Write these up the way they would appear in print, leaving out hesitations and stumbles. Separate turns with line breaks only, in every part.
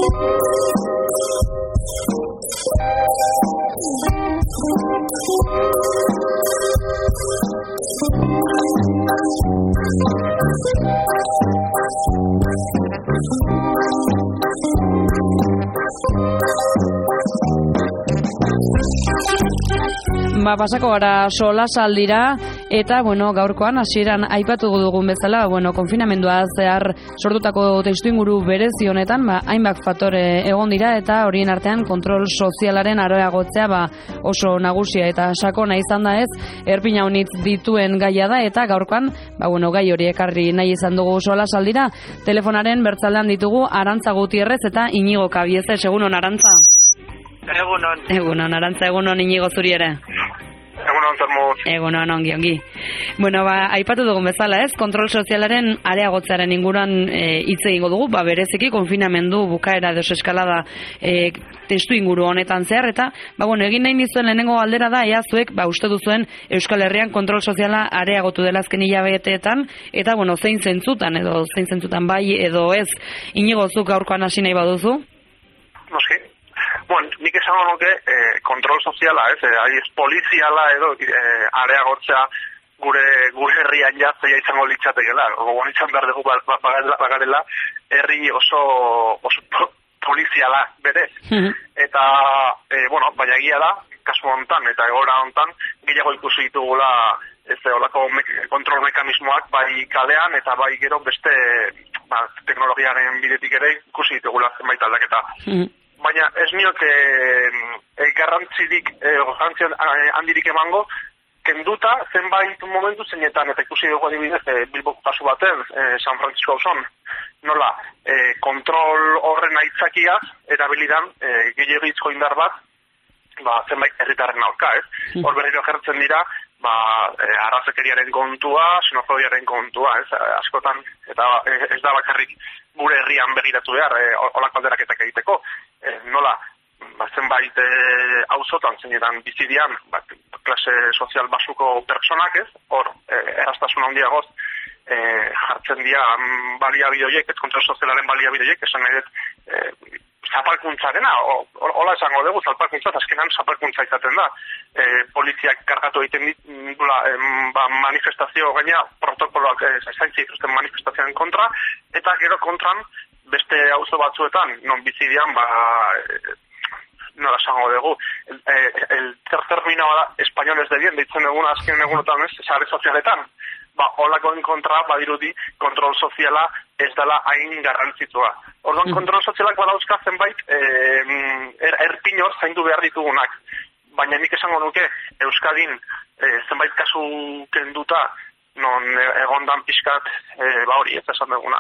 Pasako gara solasaldira eta gaurkoan hasieran aipatu dugun bezala, konfinamendua zehar sortutako testuinguru berezi honetan, hainbat faktore egon dira eta horien artean kontrol sozialaren areagotzea oso nagusia eta sakona izan da ez, erpin haunitz dituen gaia da eta gaurkoan, gai hori ekarri nahi izan dugu solasaldira. Telefonaren bertzaldean ditugu Arantza Gutierrez eta Inigo Kabiezes. Egunon, Arantza? Egunon, Arantza, egunon Inigo zuri ere. Egunon, ongi. Aipatu dugun bezala ez, kontrol sozialaren areagotzearen inguruan hitz egingo dugu, bereziki konfinamendu bukaera edo eskalada testu inguru honetan zehar, eta egin nahi nizuen lehenengo galdera da, ea zuek uste duzuen Euskal Herrian kontrol soziala areagotu dela azken hilabeteetan, eta zein zentzutan bai edo ez. Inigo, zuk gaurkoan hasi nahi baduzu?
Noski. Nik esango nuke kontrol soziala, ez poliziala edo areagotzea gure herrian jaztea izango litzatekeela. Gogoan izan behar dugu bagarela herri oso poliziala berez. Eta, baina egia da, kasu honetan eta egoera honetan, gehiago ikusi ditugula olako kontrol mekanismoak bai kalean eta bai gero beste teknologiaren bidetik ere ikusi ditugula zenbait aldaketa. Baina ez nioke garrantzirik handirik emango, kenduta zenbait momentu zeinetan, eta ikusi dugu adibidez Bilboko kasu baten, San Francisco auzoan, nola, kontrol horren aitzakiaz, erabilidan gehiagizko indar bat, zenbait herritarren aurka, ez? Hor berriro agertzen dira, arrazakeriaren kontua, xenofobiaren kontua, ez? Askotan, eta ez da bakarrik gure herrian begiratu behar, olako alderaketak egiteko, nola, zenbait auzotan zeinetan bizidian, klase sozial basuko pertsonak ez, hor, erraztasun handiagoz, jartzen dira baliabide horiek, ez kontrol sozialaren baliabide horiek, esan nahi dut, zapalkuntzarena, hola esango dugu, zapalkuntzaz, azkenan zapalkuntza izaten da. Poliziak kargatu egiten ditula manifestazio gaina, protokoloak zaintzi dituzten manifestazioen kontra, eta gero kontran beste auzo batzuetan, non bizidian, nola esango dugu, el termino españoles de bien, deitzen dugun azken egunotan ez, sare sozialetan, holakoen kontra badirudi kontrol soziala ez dela hain garrantzitsua. Orduan, kontrol sozialak badauzka zenbait erpinor zaindu behar ditugunak. Baina nik esango nuke Euskadin zenbait kasu kenduta non egondan pixkat hori ez esan duguna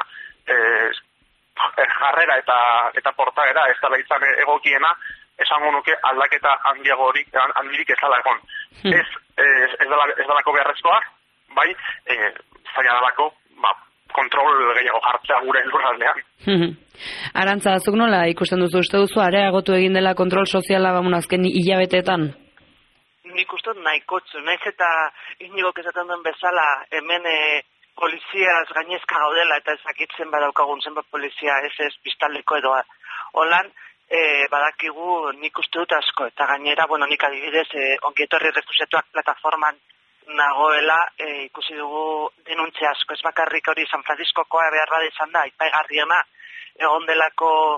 jarrera eta portaera ez dela izan egokiena, esango nuke aldaketa handirik ez dela egon. Ez delako beharrezkoa, bai, zaila delako kontrol gehiago jartzea gure lurraldean.
Arantza, zuk nola ikusten duzu, uste duzu areagotu egin dela kontrol soziala azken hilabeteetan?
Nik uste nahikotzu, naiz eta Inigok esaten duen bezala hemen poliziaz gainezka gaudela eta ezakitzen badaukagun zenbat polizia ez pistaldeko edo holan, badakigu nik uste dut asko, eta gainera, nik adibidez ongietorri refusiatuak plataforman nagoela ikusi dugu denuntzia asko, ez bakarrik hori San Franciscokoa behar bada izan da, aipagarriena egon delako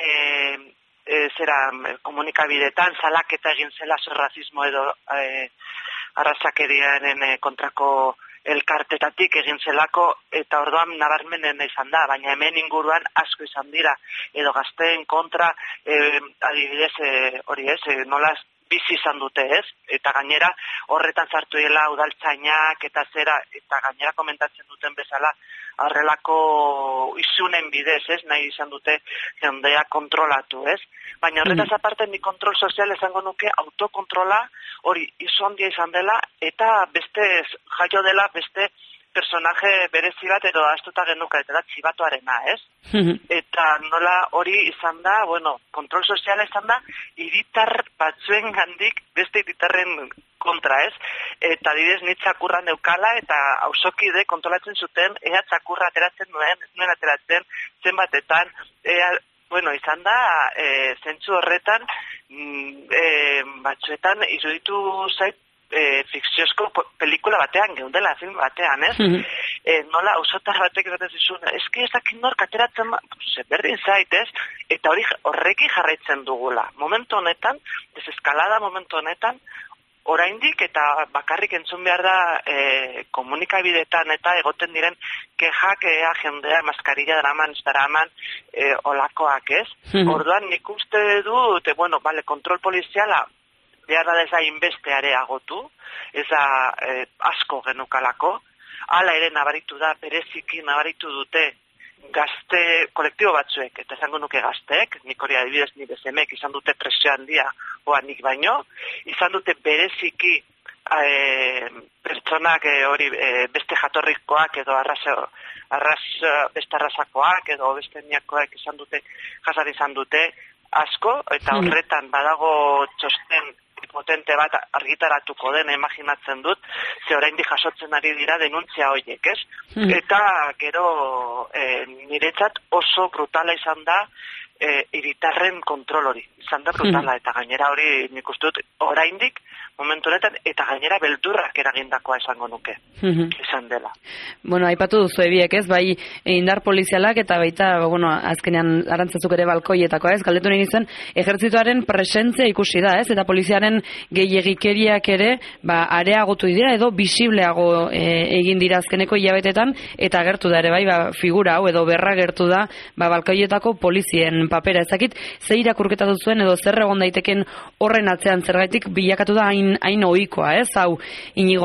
komunikabidetan salaketa egin zela rasismo edo arrazakeriaren kontrako elkartetatik egin zelako, eta orduan nabarmenen izan da, baina hemen inguruan asko izan dira, edo gazteen kontra adibidez hori ez, nola bizi izan dute ez, eta gainera horretan sartu dela udaltzainak eta gainera komentatzen duten bezala horrelako isunen bidez ez, nahi izan dute jendea kontrolatu ez, baina horretaz aparte ni kontrol sozial esango nuke autokontrola hori izu handia izan dela eta beste jaio dela beste personaje berezi bat edo astuta genuka eta da txibatoarena, ez? Eta nola hori izan da, kontrol soziala izan da, hiritar batzuen gandik beste hiritarren kontra, ez? Eta didez ni txakurra neukala eta auzokide kontrolatzen zuten, ea txakurra ateratzen nuen ateratzen, zenbatetan, izan da, zentzu horretan, batzuetan iruditu zait, fikziozko pelikula batean, geundela film batean, ez? Nola, ausotar batek esaten zizun, eski ez dakit nork ateratzen, berdin zait, ez? Eta horreki jarraitzen dugula. Momentu honetan, deseskalada momentu honetan, oraindik eta bakarrik entzun behar da komunikabideetan eta egoten diren kexak jendea maskarilla daraman, olakoak, ez? Orduan nik uste dut, kontrol poliziala, behar da ez da inbeste areagotu, ez da asko genukalako, hala ere nabaritu da, bereziki nabaritu dute gazte kolektibo batzuek, eta esango nuke gazteek, nik hori adibidez nire semek izan dute presio handia, nik baino, izan dute bereziki pertsonak hori beste jatorrikoak edo beste arrasakoak edo beste niakoak jasar izan dute asko, eta horretan badago txosten potente bat argitaratuko den imaginatzen dut, ze oraindik jasotzen ari dira denuntzia horiek, ez? Eta gero niretzat oso brutala izan da hiritarren kontrol hori. Izan da brutala, eta gainera hori nik uste dut oraindik momentu honetan, eta gainera beldurrak eragindakoa esango nuke. Izan dela.
Bueno, aipatu duzu ebiek, ez? Bai, indar polizialak eta baita, azkenean arantzazuk ere balkoietako, ez? Galdetu nahi zen, ejertzituaren presentzia ikusi da, ez? Eta poliziaren gehiegikeriak ere, areagotu dira edo bisibleago egin dira azkeneko hilabetetan, eta agertu da ere, bai, figura hau edo berra gertu da, balkoietako polizien papera. Ezakit, ze irakurketa duzuen edo zer egon daiteken horren atzean zergaitik bilakatu da hain ohikoa, ez? Hau, Inigo?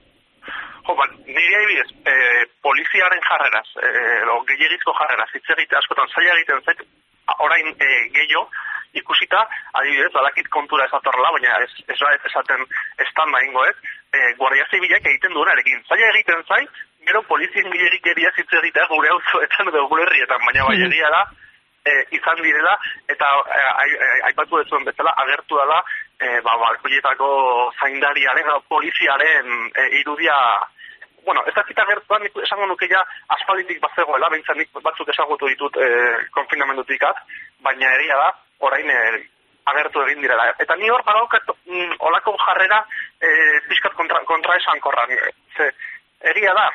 Nire adibidez, poliziaren jarreraz, gehiagizko jarreraz, hitz egite askotan zaila egiten zait, orain gehiago, ikusita, adibidez, badakit kontura ez atorrela, baina ez esaten estanda ingo ez, Guardia Zibilak egiten duenarekin. Zaila egiten zait, gero polizien gehiagikeria hitz egitea gure auzoetan edo gure herrietan, baina bai egia da, izan direla, eta aipatu dezuen bezala, agertu dela, balkoietako zaindariaren, poliziaren irudia, ez dakit agertuan, esango nuke ja aspalditik bazegoela, behintzen nik batzuk esagutu ditut konfinamendutikat, baina egia da, orain agertu egin direla. Eta ni hor badaukat olako jarrera pixkat kontra esankorran. Egia da,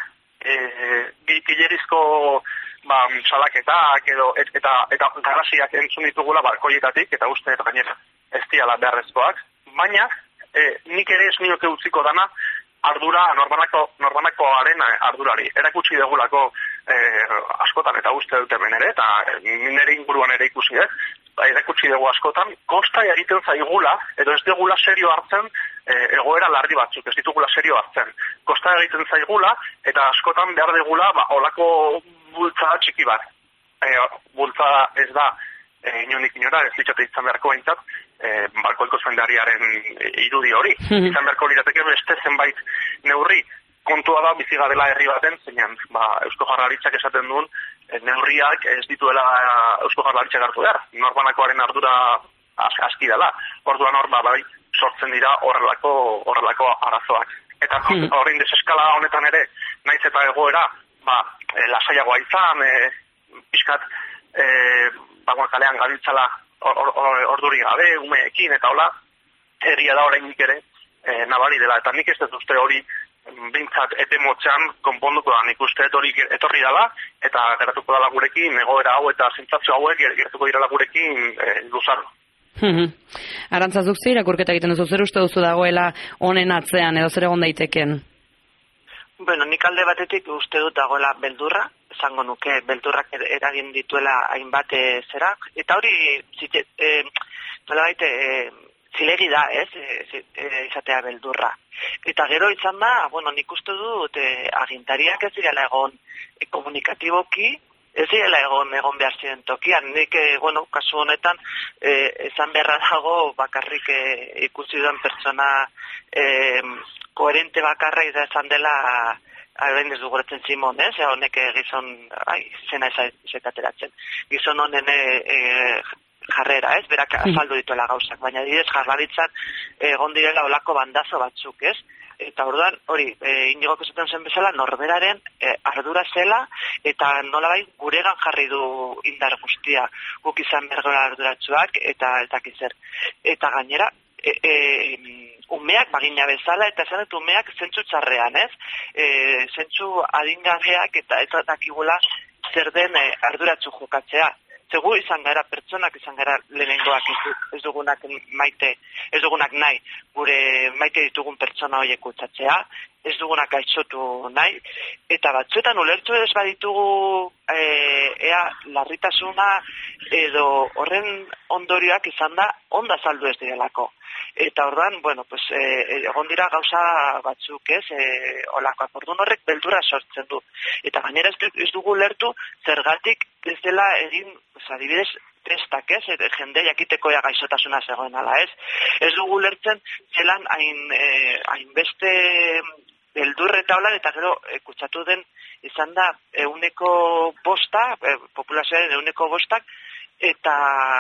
gilerizko salaketak eta garrasiak entzun ditugula balkoietatik, eta uste eta gainera ez diala beharrezkoak, baina nik ere ez nioke utziko dana ardura, norbanakoaren ardurari. Erakutsi degulako askotan, eta uste dut hemen ere, eta nire inguruan ere ikusi, erakutsi dugu askotan, kosta egiten zaigula, edo ez degula serio hartzen egoera larri batzuk, ez ditugula serio hartzen. Kosta egiten zaigula, eta askotan behar degula olako bultza txiki bat. Bultza ez da, inondik inora, ez litzate izan beharko behintzat, balkoiko zuendariaren irudi hori. Izan beharko lirateke beste zenbait neurri. Kontua da biziga dela herri baten, zeinan Eusko Jaurlaritzak esaten duen, neurriak ez dituela Eusko Jaurlaritzak hartu behar. Norbanakoaren ardura aski dela. Orduan hor bai sortzen dira horrelako arazoak. Eta horrein deseskala honetan ere, naiz eta egoera, lasaiagoa izan, pixkat, kalean gabiltzala orduri gabe, umeekin, eta hola, egia da oraindik ere, nabari dela. Eta nik ez dut uste hori, bintzat etemotzean konponduko da, nik uste hori etorri dela, eta geratuko dela gurekin, egoera hau eta zentzatzo hauek geratuko dira gurekin luzaro.
Arantzazuk ze irakurketa egiten duzu, zer uste duzu dagoela honen atzean, edo zer egon daiteken?
Nik alde batetik uste dut dagoela beldurra, esango nuke beldurrak eragin dituela hainbat zerak, eta hori zilegi da, izatea beldurra. Eta gero izan da, nik uste dut agintariak ez direla egon komunikatiboki, ez direla egon behar ziren tokian. Nik, kasu honetan, esan beharra dago bakarrik ikusi duen pertsona koherente bakarra izan dela, hain ez duguretzen Simon, honek gizon, zena ezatateratzen, gizon honen jarrera, berak azaldu dituela gauzak, baina direz Jaurlaritzan egon direla olako bandazo batzuk, Eta orduan, hori, Inigok esaten zen bezala, norberaren ardura zela, eta nolabait guregan jarri du indar guztia, guk izan bergora arduratsuak, eta zer. Eta gainera, umeak bagina bezala, eta esan dut umeak zentzu txarrean, ez? Zentzu adingabeak eta dakigula zer den arduratsu jokatzea. Zegu izan gara pertsonak, izan gara lehenengoak ez dugunak nahi, gure maite ditugun pertsona horiek kutsatzea, ez dugunak gaitzotu nahi, eta batzuetan ulertu ez baditugu ea larritasuna edo horren ondorioak izan da onda saldu ez direlako. Eta ordan, bueno, pues egon dira gauza batzuk, ez, olakoak. Orduan horrek beldurra sortzen du. Eta gainera ez dugu lertu zergatik ez dela egin, adibidez, testak, ez, jende jakiteko gaixotasuna zegoen ala, ez. Ez dugu lertzen zelan hainbeste beldur eta holan, eta gero kutsatu den izan da 5%, populazioaren 5%, eta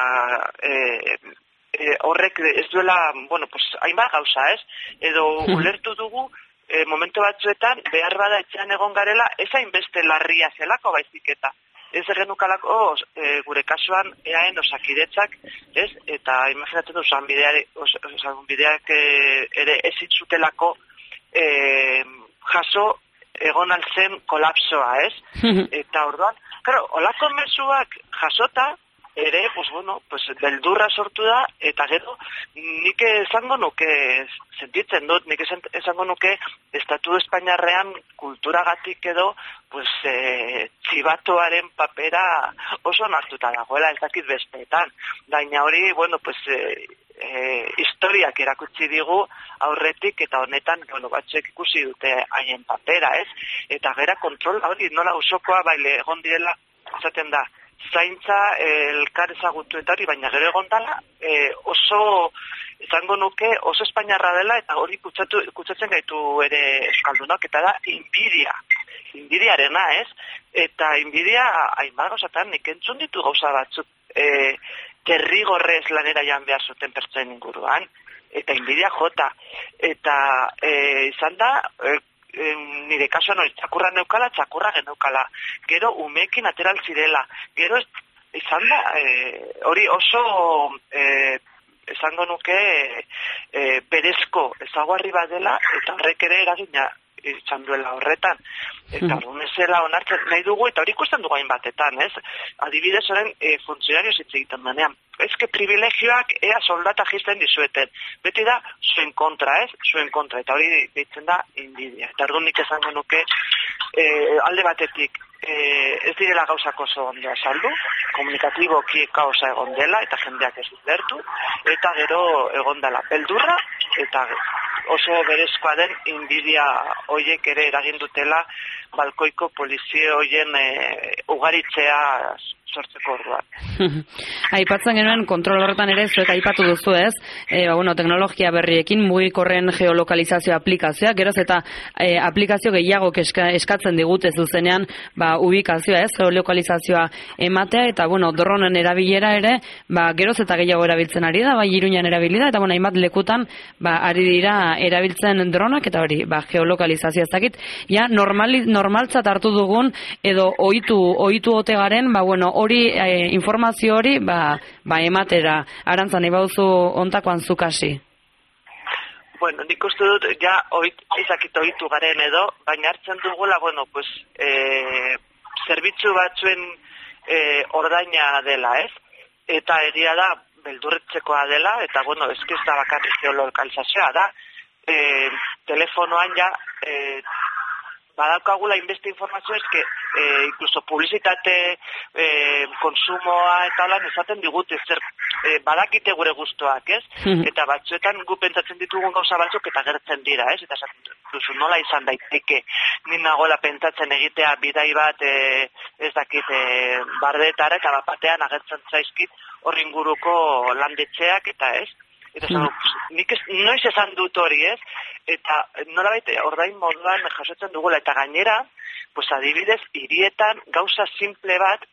horrek ez duela, bueno, pues, hainbat gauza, ez? Edo ulertu dugu, momentu batzuetan, behar bada etxean egon garela, ez hainbeste larria zelako baizik eta. Ez genukalako, gure kasuan, eaen osakidetzak, ez? Eta imaginatzen du, bideak ere ez itzutelako jaso egon altzen kolapsoa, ez? Eta orduan, claro, olako mezuak jasota, ere, pues bueno, pues beldurra sortu da, eta gero, nik esango nuke, sentitzen dut, nik esango nuke, Estatu Espainiarrean kulturagatik edo, pues, txibatoaren papera oso nartuta dagoela, ez dakit besteetan. Baina hori, bueno, pues, historiak erakutsi digu aurretik, eta honetan, bueno, batzuek ikusi dute haien papera, ez? Eta gera kontrol, hori, nola usokoa, baile, egon direla, esaten da, zaintza elkar ezagutu eta hori, baina gero egon dela oso, izango nuke, oso espainiarra dela, eta hori kutsatzen gaitu ere euskaldunok, eta da inbidiarena, ez? Eta inbidia, hainbat gauzatan, nik entzun ditu gauza batzuk, derrigorrez lanera jan behar zuten pertsoen inguruan, eta inbidia jota, eta izan da, nire kasuan hori txakurra geneukala, gero umeekin ateral zirela, gero izan da, hori oso esango nuke berezko ezaguarri badela, eta horrek ere eragina izan duela horretan. Eta horren ezela onartzen nahi dugu, eta hori ikusten dugu hainbatetan, ez? Adibidez horren funtzionarioz hitz egiten denean. ezke privilegioak ea soldata jisten dizueten. Beti da zuen kontra, ez? Zuen kontra, eta hori deitzen da inbidia. Eta orduan nik esango nuke alde batetik ez direla gauzak oso ondea saldu, komunikatiboki kaosa egon dela, eta jendeak ez lertu, eta gero egon dela beldurra, eta oso berezkoa den inbidia hoiek ere eragin dutela balkoiko polizia hoien ugaritzea sortzeko orduan.
Aipatzen genuen kontrol horretan ere zuek aipatu duzu, ez? Teknologia berriekin mugikorren geolokalizazio aplikazioa, geroz eta aplikazio gehiago eskatzen digute zuzenean ubikazioa, ez? Geolokalizazioa ematea eta dronen erabilera ere, geroz eta gehiago erabiltzen ari da, Iruñan erabili da, eta hainbat lekutan ari dira erabiltzen dronak, eta hori, geolokalizazioa ez dakit. Ja, normaltzat hartu dugun, edo ohitu ote garen, hori, informazio hori, ematera, Arantza, nahi bauzu ontakoan zukasi.
Nik uste dut, ja, izakit ohitu garen edo, baina hartzen dugula, zerbitzu batzuen ordaina dela, ez? Eta egia da, beldurretzekoa dela, eta, ez da bakarrik geolokalizazioa da, telefonoan ja, badaukagula inbeste informazio eske incluso publizitate konsumoa eta holan esaten digute zer badakite gure gustoak, ez? Eta batzuetan gu pentsatzen ditugun gauza batzuk eta gertzen dira, ez? Eta esaten duzu nola izan daiteke ni nagoela pentsatzen egitea bidai bat ez dakit bardetara eta batean agertzen zaizkit hor inguruko landetxeak eta ez? Eta nik noiz esan dut hori, ez? Eta nolabait ordain moduan jasotzen dugula, eta gainera, adibidez, hirietan gauza simple bat,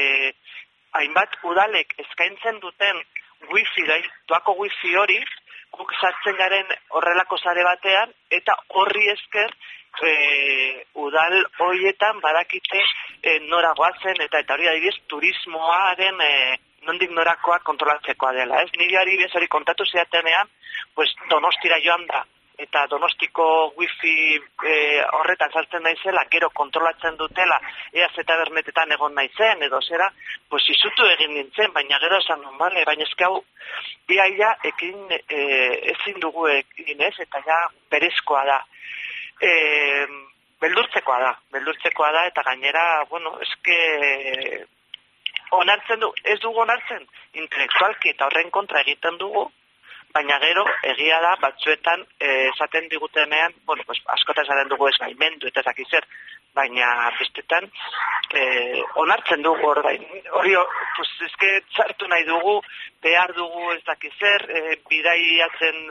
hainbat udalek eskaintzen duten wifi, doako wifi hori, guk sartzen garen horrelako sare batean, eta horri esker udal horietan badakite nora goazen, eta hori adibidez turismoaren nondik norakoa kontrolatzekoa dela, ez? Nire adibidez hori kontatu zidatenean, pues Donostira joan da, eta Donostiko wifi horretan sartzen naizela, gero kontrolatzen dutela, ea tabernetetan egon naizen, edo zera, pues izutu egin nintzen, baina gero esan non, bale, baina eski hau, biaia ekin ezin dugu egin ez, eta ja berezkoa da. Beldurtzekoa da, eta gainera, bueno, eske onartzen du, ez dugu onartzen, intelektualki eta horren kontra egiten dugu, baina gero, egia da, batzuetan esaten digutenean, bueno, pues, askotan esaten dugu ez gaimendu, eta ezakizer, baina bestetan onartzen dugu hori, pues, eske txartu nahi dugu, behar dugu ez dakizer, bidaiatzen,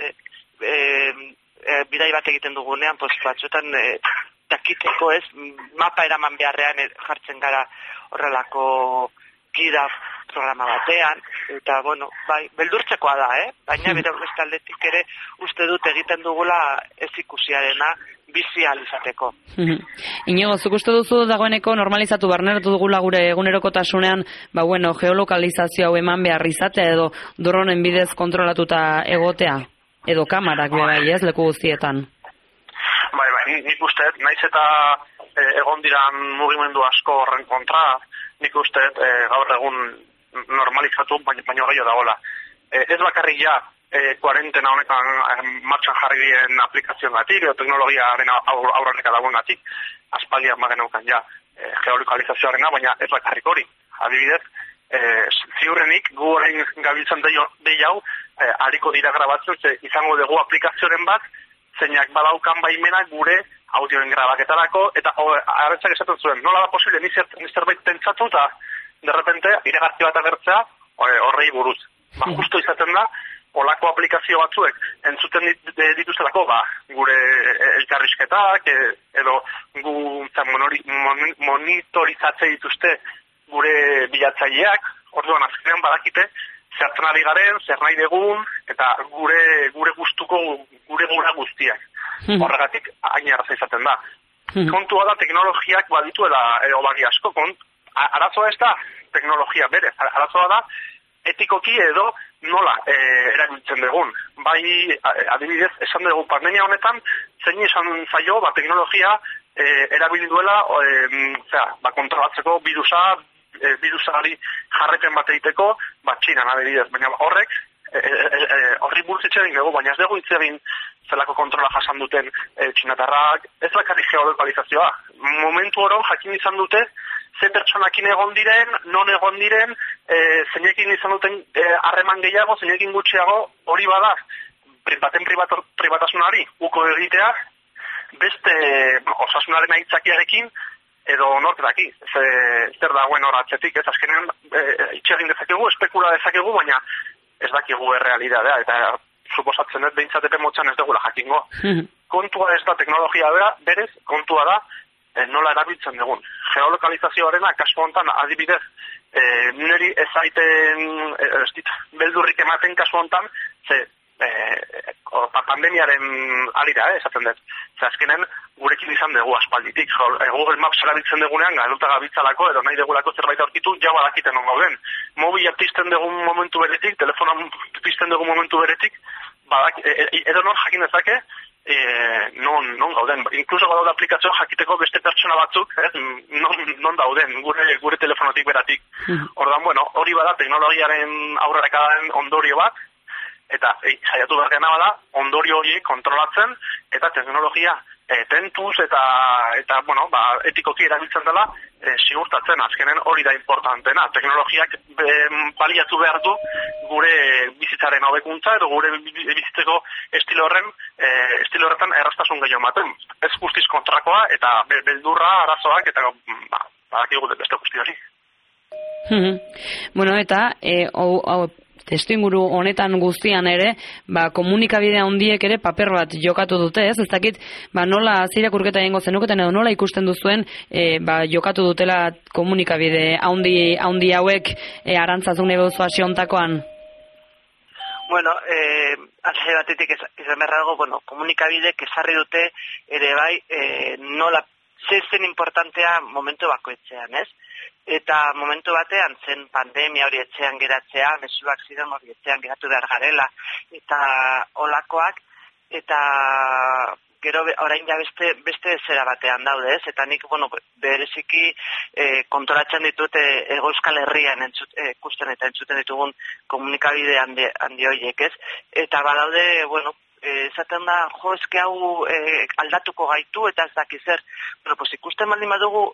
bidai bat egiten dugunean, pues, batzuetan dakiteko ez, mapa eraman beharrean jartzen gara horrelako gida programa batean, eta, bueno, bai, beldurtzekoa da, baina bere beste aldetik ere uste dut egiten dugula ez ikusiarena bizi ahal izateko.
Inigo, zuk uste duzu dagoeneko normalizatu barneratu dugula gure egunerokotasunean, ba, bueno, geolokalizazio hau eman behar izatea edo dronen bidez kontrolatuta egotea, edo kamarak bai, ez, leku guztietan.
Bai, nik uste, naiz eta egon diran mugimendu asko horren kontra, nik uste gaur egun normalizatu, baina gehiago dagoela. Ez bakarrik ja, kuarentena honetan martxan jarri dien aplikazioen gatik, edo teknologiaren aurreneka dagoen gatik, aspaldian mageneukan ja geolokalizazioarena, baina ez bakarrik hori. Adibidez, ziurrenik gu horrein gabiltzen dei hau, hariko dira grabatzen, izango dugu aplikazioaren bat, zeinak badaukan baimenak gure audioen grabaketarako, eta arretzak esaten zuen, nola da posible zerbait pentsatu, eta derrepente, iragarki bat agertzea horrei buruz. Ba, justo izaten da, olako aplikazio batzuek entzuten dituztelako, ba, gure elkarrizketak, edo gu monitorizatze dituzte gure bilatzaileak, orduan azkenean badakite, zertzen ari garen, zer nahi degun, eta gure gustuko, gure gura guztiak. Horregatik, hain erraza izaten da. Kontua da, teknologiak badituela obari asko, arazoa ez da teknologia berez, arazoa da, etikoki edo nola erabiltzen dugun. Bai, adibidez, esan dugu pandemia honetan, zein esan zaio, teknologia erabili duela, kontrolatzeko birusari jarrepen bat egiteko, Txinan adibidez, baina horri buruz hitz egin dugu, baina ez dugu hitz egin zelako kontrola jasan duten txinatarrak, ez bakarrik geolokalizazioa. Momentu oro jakin izan dute, ze pertsonakin egon diren, non egon diren, zeinekin izan duten harreman gehiago, zeinekin gutxiago, hori bada, baten pribatasunari, uko egitea, beste osasunaren aitzakiarekin, edo nortedaki, zer dagoen hor atzetik, ez azkenean itxegin dezakegu, espekula dezakegu, baina ez dakigu errealidadea, eta suposatzen ez behintzat epe motxan ez dugula jakingo. Kontua ez da teknologia berez, kontua da nola erabiltzen dugun. Geolokalizazioarena, kasu honetan, adibidez, niri ez aiten beldurrik ematen kasu honetan, pandemiaren alira, esaten dut. Azkenen, gurekin izan dugu aspalditik. Google Maps erabiltzen dugunean, galuta gabitzalako, edo nahi dugulako zerbait aurkitu, jau badakiten on gauden. Mobila pizten dugun momentu beretik, telefona pizten dugun momentu beretik, edo nor jakin dezake, non gauden. Inkluso badaude aplikazio jakiteko beste pertsona batzuk, non dauden, gure telefonotik beratik. Ordan, bueno, hori bada teknologiaren aurrerakadaren ondorio bat, eta saiatu behar gana bada, ondorio hori kontrolatzen, eta teknologia tentuz eta etikoki erabiltzen dela sigurtatzen, azkenen hori da importantena. Teknologiak baliatu behar du gure bizitzaren hobekuntza edo gure bizitzeko estilo horretan erraztasun gehiago ematen. Ez guztiz kontrakoa eta beldurra, arazoak eta badakigu beste guzti hori.
Bueno, eta testuinguru honetan guztian ere, komunikabide handiek ere paper bat jokatu dute, ez? Ez dakit, nola irakurketa egingo zenuketen edo nola ikusten duzuen, jokatu dutela komunikabide handi hauek arantzazun nahi behuzu asiontakoan?
Bueno, alde batetik izan behar dago, komunikabidek ezarri dute ere bai, nola zen importantea momentu bakoitzean, ez? Eta momentu batean zen pandemia hori etxean geratzea, mezuak ziren hori etxean geratu behar garela, eta olakoak, eta gero orain ja beste zera batean daude, ez? Eta nik, bereziki kontrolatzen ditut Hego Euskal Herrian ikusten eta entzuten ditugun komunikabide handi horiek, ez? Eta badaude, esaten da, eske hau aldatuko gaitu eta ez daki zer. Ikusten baldin badugu,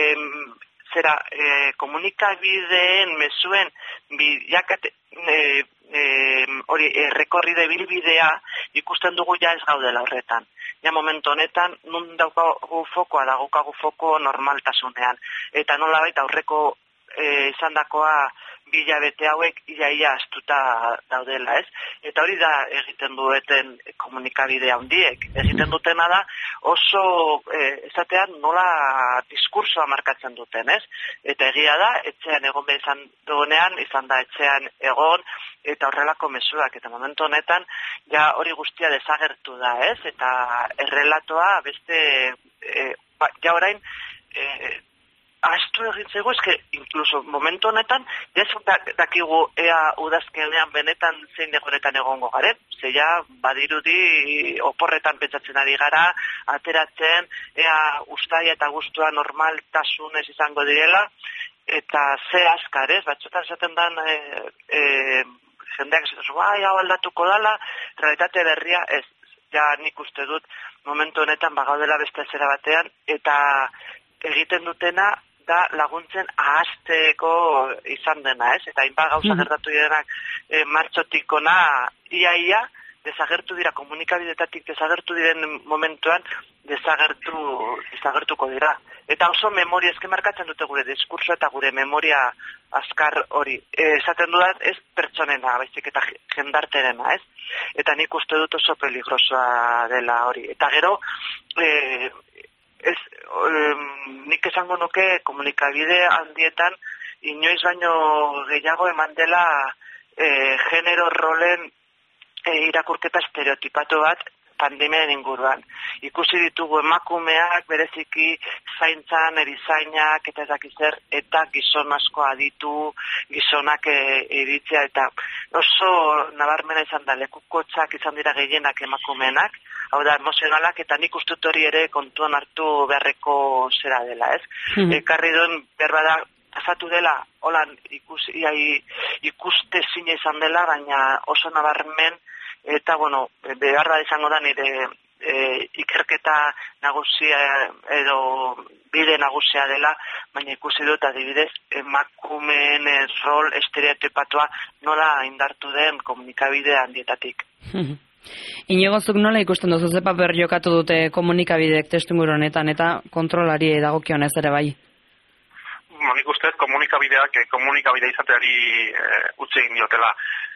komunikabideen mezuen bilakate hori errekorride bilbidea ikusten dugu ja ez gaudela horretan. Ja momentu honetan nun daukagu fokoa, dagokagu foko normaltasunean. Eta nolabait aurreko izandakoa bilabete hauek iaia astuta daudela, ez? Eta hori da egiten dueten komunikabide handiek. Egiten dutena da oso esatean nola diskursoa markatzen duten, ez? Eta egia da, etxean egon behar izan da etxean egon, eta horrelako mezuak. Eta momentu honetan, ja hori guztia desagertu da, ez? Eta errelatoa beste, ja orain, ahaztu egin zego, eske, inkluso momentu honetan, ja dakigu ea udazkenean benetan zein degoretan egongo garen. Zeia, badirudi oporretan pentsatzen ari gara, ateratzen, ea ustaia eta guztua normaltasunez izango direla, eta ze azkar, ez? Batxotan esaten dan, jendeak esaten hau aldatuko dala, realitate berria, ez. Ja nik uste dut momentu honetan bagaudela beste zera batean, eta egiten dutena da laguntzen ahazteko izan dena, ez? Eta hainbat gauza gertatu direnak martxotik ona ia desagertu dira, komunikabidetatik desagertu diren momentuan desagertuko dira. Eta oso memoria eske markatzen dute gure diskurso eta gure memoria azkar hori. Esaten dudat ez pertsonena, baizik eta jendarterena, ez? Eta nik uste dut oso peligrosoa dela hori. Eta gero, nik esango nuke komunikabide handietan inoiz baino gehiago eman dela genero rolen irakurketa estereotipatu bat pandemiaren inguruan. Ikusi ditugu emakumeak bereziki zaintzan, erizainak eta ezakizer, eta gizon asko aditu, gizonak iritzea, eta oso nabarmena izan da, lekukotzak izan dira gehienak emakumeenak, hau da, emozionalak, eta nik ustut hori ere kontuan hartu beharreko zera dela, ez? Ekarri duen berbada, pasatu dela, holan ikuste zine izan dela, baina oso nabarmen, eta, beharra izango da nire ikerketa nagusia edo bide nagusia dela, baina ikusi dut adibidez emakumeen rol estereotipatua nola indartu den komunikabide handietatik.
Iñigozuk nola ikusten duzu ze paper jokatu dute komunikabideek testuinguru honetan eta kontrolari dagokionez ere bai?
Nik uste komunikabideak komunikabide izateari utzi egin diotela.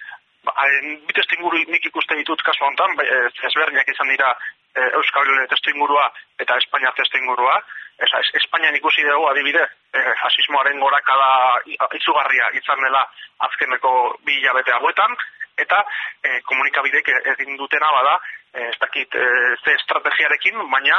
Bi testuinguru nik ikusten ditut kasu honetan, ezberdinak izan dira Euskal testuingurua eta Espainia testuingurua. Espainian ikusi dugu adibide, fasismoaren gorakada izugarria izan dela azkeneko 2 hilabete hauetan, eta komunikabidek egin dutena bada, ez dakit ze estrategiarekin, baina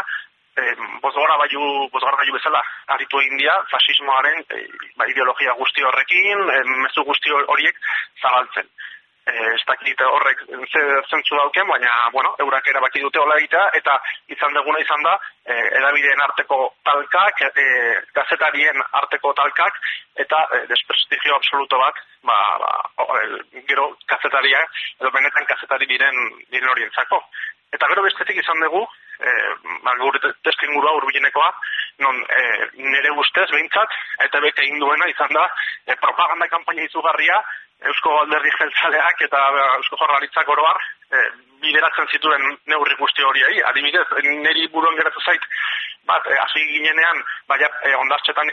bozgorgailu bezala aritu egin dira fasismoaren ideologia guzti horrekin, mezu guzti horiek zabaltzen. Ez dakit horrek zentzu dauken, baina, eurak erabaki dute hola egitea, eta izan duguna izan da, edabideen arteko talkak, gazetarien arteko talkak, eta desprestigio absoluto bat, gero gazetariak, edo benetan gazetari diren horientzako. Eta gero bestetik izan dugu, gure testuingurua hurbilenekoa, non nire ustez behintzat, eta bete egin duena izan da, propaganda kanpaina izugarria, Eusko Alderdi Jeltzaleak eta Eusko Jaurlaritzak oro har bideratzen zituen neurri guzti horiei. Adibidez, niri buruan geratu zait, hasi ginenean, hondartzetan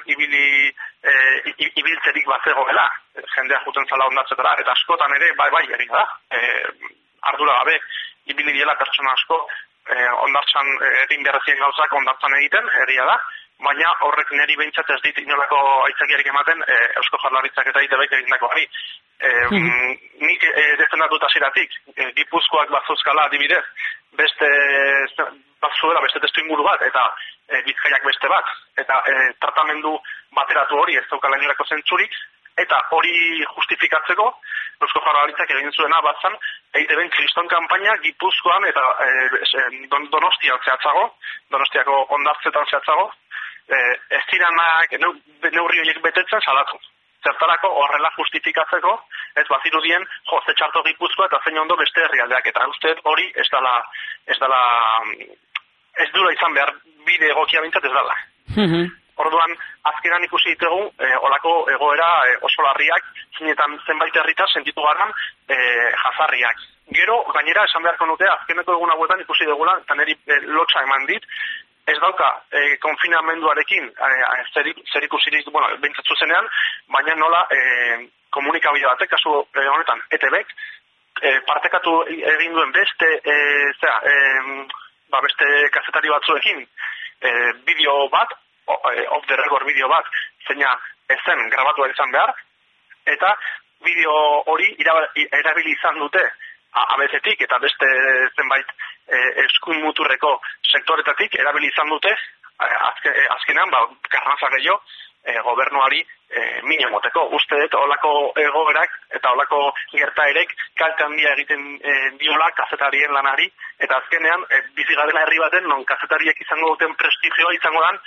ibiltzerik bat zegoela, jendea juten zala hondartzetara, eta askotan ere, eri da, ardura gabe, ibili diela pertsona asko, hondartzan egin beharrezien gauzak hondartzan egiten, egia da, baina horrek niri behintzat ez dit inolako aitzakiarik ematen Eusko Jaurlaritzak eta ITBk egindakoari. Nik defendatuta ziratik, Gipuzkoak bazuzkala adibidez, beste testu inguru bat, eta Bizkaiak beste bat, eta tratamendu bateratu hori ez daukala inolako zentzurik, eta hori justifikatzeko, Eusko Jaurlaritzak egin zuena batzan, EITB-en kriston kanpaina Gipuzkoan eta Donostian zehatzago, Donostiako hondartzetan zehatzago, ez diranak neurri horiek betetzen salatu. Zertarako horrela justifikatzeko, ez bazirudien ze txarto Gipuzkoa eta zein ondo beste herrialdeak, eta uste hori ez dula izan behar bide egokia bintzat ez dala. Orduan, azkenan ikusi ditugu, olako egoera oso larriak, zinetan zenbait herritar sentitu garan jazarriak. Gero, gainera, esan beharko nuke, azkeneko egun hauetan ikusi dugula, eta niri lotxa eman dit, ez dauka konfinamenduarekin zer ikusirik, bintzatzu zenean, baina nola komunikabide batek, kasu honetan, ETB-ek, partekatu egin duen beste kazetari batzuekin bideo bat, off the record bideo bat, zeina ezen grabatua izan behar, eta bideo hori erabili izan dute abezetik eta beste zenbait eskuin muturreko sektoretatik erabili izan dute azkenean karranza gehiago gobernuari min emoteko. Uste dut olako egoerak eta olako gertaerek kalte handia egiten diola kazetarien lanari, eta azkenean bizi garela herri baten non kazetariek izango duten prestigioa izango dan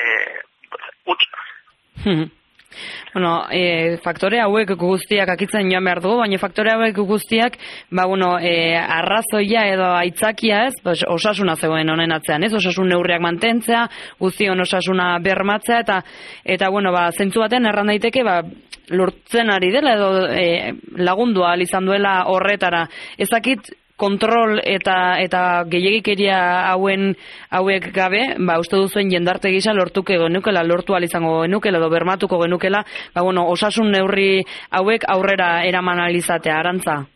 utz.
Faktore hauek guztiak akitzen joan behar dugu, baina faktore hauek guztiak, arrazoia edo aitzakia ez, osasuna zegoen honen atzean, ez, osasun neurriak mantentzea, guztion osasuna bermatzea, eta zentzu baten erran daiteke, lortzen ari dela edo lagundua ahal izan duela horretara. Ezakit kontrol eta gehiagikeria hauek gabe, uste duzuen jendarte gisa lortuko genukela, lortu ahal izango genukela edo bermatuko genukela, osasun neurri hauek aurrera eraman ahal izatea, Arantza?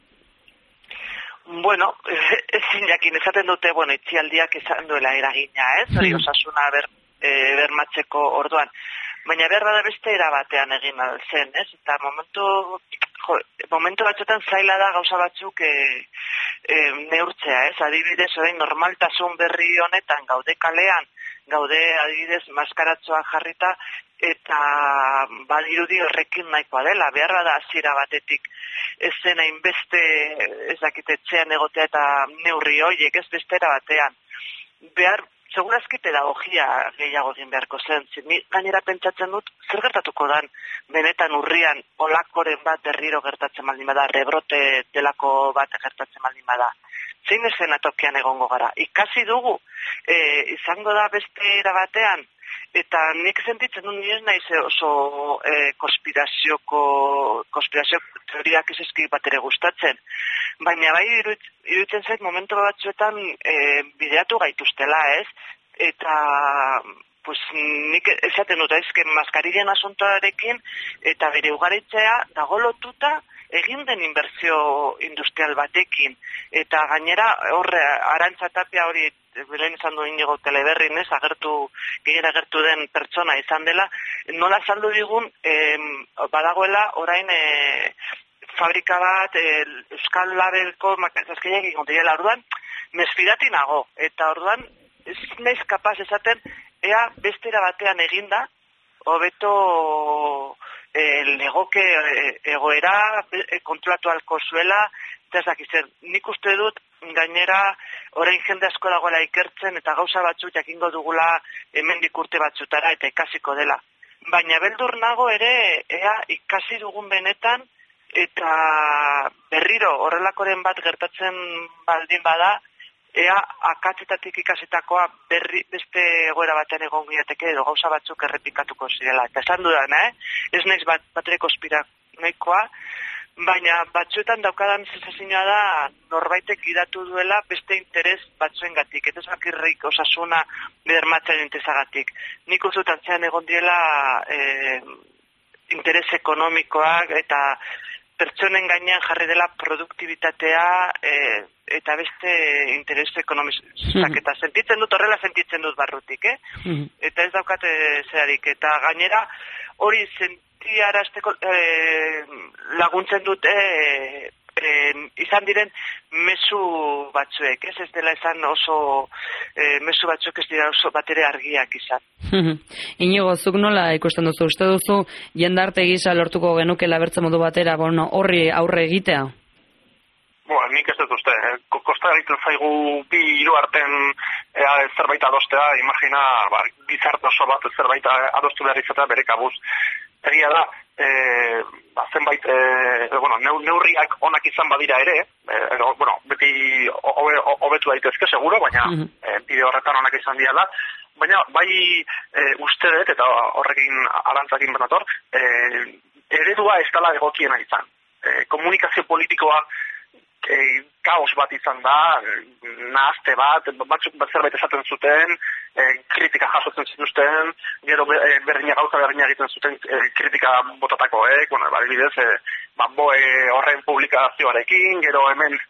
Ezin jakin esaten dute, itxialdiak izan duela eragina, ez? Hori osasuna bermatzeko orduan. Baina behar bada beste erabatean egin alzen, ez? Eta momentu batzuetan zaila da gauza batzuk neurtzea, ez? Adibidez, orain normaltasun berri honetan gaude kalean, gaude adibidez maskaratzoa jarrita, eta badirudi horrekin nahikoa dela. Behar bada hasiera batetik ez zen hainbeste etxean egotea eta neurri horiek ez beste erabatean. Segurazki pedagogia gehiago egin beharko zen. Ni gainera pentsatzen dut, zer gertatuko dan benetan urrian olakoren bat berriro gertatzen baldin bada, rebrote delako bat gertatzen baldin bada. Zein eszenatokian egongo gara. Ikasi dugu, izango da beste erabatean, eta nik sentitzen dut nire naiz oso konspirazio teoriak izizki bat ere gustatzen. Baina bai iruditzen zait momentu batzuetan bideatu gaituztela, ez? Eta nik esaten dut maskarien asuntoarekin eta bere ugaritzea dago lotuta egin den inbertsio industrial batekin. Eta gainera horre Arantza Tapia hori lehen izan du Inigo Teleberrin, ez? Gehien agertu den pertsona izan dela, nola saldu digun badagoela orain fabrika bat Euskal Labelko makazazkeiak egon direla, orduan mesfidati nago, eta orduan ez naiz kapaz esaten ea bestera batean eginda hobeto legoke egoera kontrolatu alko zuela, eta ezakizen, nik uste dut gainera orain jende asko dagoela ikertzen eta gauza batzuk jakingo dugula hemendik urte batzutara eta ikasiko dela. Baina beldur nago ere ea ikasi dugun benetan eta berriro horrelakoren bat gertatzen baldin bada, ea akatzetatik ikasitakoa beste egoera batean egon giateke edo gauza batzuk errepikatuko zirela. Eta esan dudan, ez naiz batere konspira nahikoa, baina batzuetan daukadan sensazioa da norbaitek gidatu duela beste interes batzuengatik, eta ez bakirrik osasuna bermatzen interesagatik. Nik uste dut antzean egon diela interes ekonomikoak eta pertsonen gainean jarri dela produktibitatea eta beste interes ekonomizak. Eta horrela sentitzen dut barrutik, eta ez daukate zerarik. Eta gainera hori arazteko laguntzen dute izan diren mezu batzuek, ez dela izan oso mezu batzuek ez dira oso batere argiak izan.
Inigo, zuk nola ikusten duzu? Uste duzu jendarte gisa lortuko genukela bertze modu batera, horri aurre egitea?
Nik ez dut uste. Kosta egiten zaigu bi hiru arten zerbait adostea, imagina gizarte oso bat zerbait adostu behar izatea bere kabuz. Egia da, zenbait neurriak onak izan badira ere, beti hobetu daitezke seguro, baina bide horretan onak izan diala, baina bai uste dut, eta horrekin arantzakin benator, eredua ez dela egokiena izan. Komunikazio politikoa kaos bat izan da, nahazte bat, batzuk zerbait esaten zuten, kritika jasotzen zituzten, gero gauza berdina egiten zuten kritika botatakoek, adibidez, boe horren publikazioarekin, gero hemen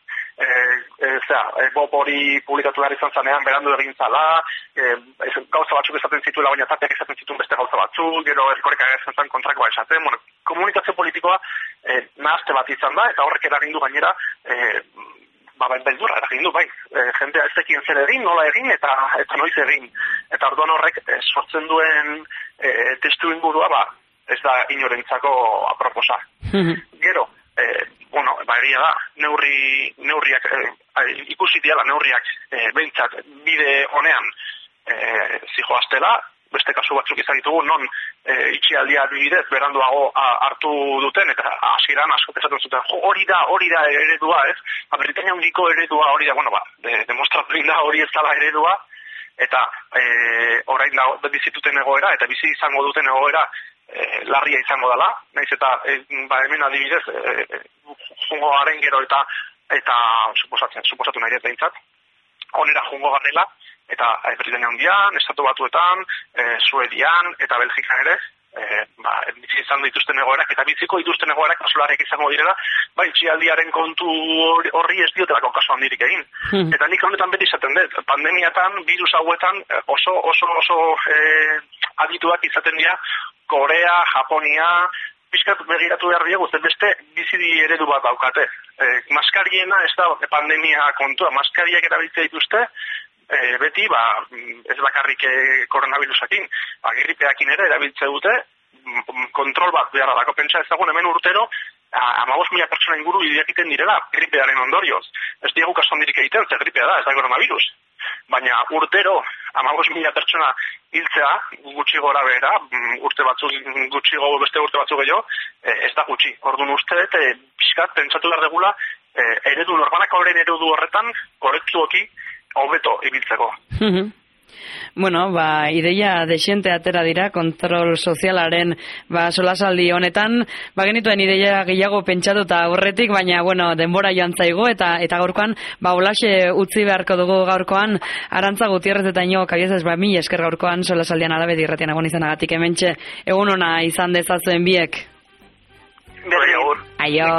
hori publikatu behar izan zanean berandu egin zala, gauza batzuk esaten zituela, baina zateak esaten zituen beste gauza batzuk, gero erkoreka esan zen kontrakoa esaten, komunikazio politikoa nahazte bat izan da, eta horrek eragindu gainera, beldurra eragindu, bai. Jendea ez dekien zer egin, nola egin, eta noiz egin. Eta orduan horrek sortzen duen testu ingurua, ez da inorentzako aproposa. Gero, egia da, neurriak, ikusi diala neurriak behintzat bide honean zijoaztela, beste kasu batzuk izan ditugu, non itxialdia bidez beranduago hartu duten, eta hasieran asko esaten zuten, hori da eredua, ez? Britania handiko eredua hori da, demostratu da hori ez dela eredua, eta orain da bizituten egoera, eta bizi izango duten egoera larria izango dela, naiz eta hemen adibidez, jungo garen gero eta suposatu nahi dut behintzat, onera jungo garela, eta Britania handian, Estatu Batuetan, Suedian eta Belgikan ere, bizi izan dituzten egoerak eta biziko dituzten egoerak kasularek izango direla, itxialdiaren kontu horri ez diotelako kasu handirik egin. Eta nik honetan beti izaten dut, pandemiatan, virus hauetan oso adituak izaten dira Korea, Japonia, pixkat begiratu behar diegu, beste bizidi eredu bat daukate. Maskariena ez da pandemia kontua, maskariak erabiltzea dituzte, beti, ez bakarrik koronavirusakin, gripeakin ere erabiltze dute, kontrol bat behar dako. Pentsa ezagun hemen urtero, 15.000 pertsona inguru egiten direla gripearen ondorioz. Ez diegu kasu handirik egiten, ze gripea da, ez da koronavirus. Baina urtero, 15.000 pertsona hiltzea, gutxi gora behera, beste urte batzuk gehiago, ez da gutxi. Orduan uste, pixkat, pentsatu behar degula, eredu norbanako horren eredu horretan, korektuoki, hobeto ibiltzeko.
Ideia desiente atera dira kontrol sozialaren solasaldi honetan, genituen ideia gehiago pentsatuta aurretik, baina denbora joan zaigu eta gaurkoan holaxe utzi beharko dugu gaurkoan. Arantza Gutierrez eta Inigo Cabieces, mil esker gaurkoan solasaldian Alabedi irratian egon izanagatik hementxe, egun ona izan dezazuen biek. Aio.